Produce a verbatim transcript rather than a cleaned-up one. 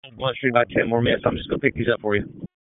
I'm on stream about ten more minutes. I'm just gonna pick these up for you.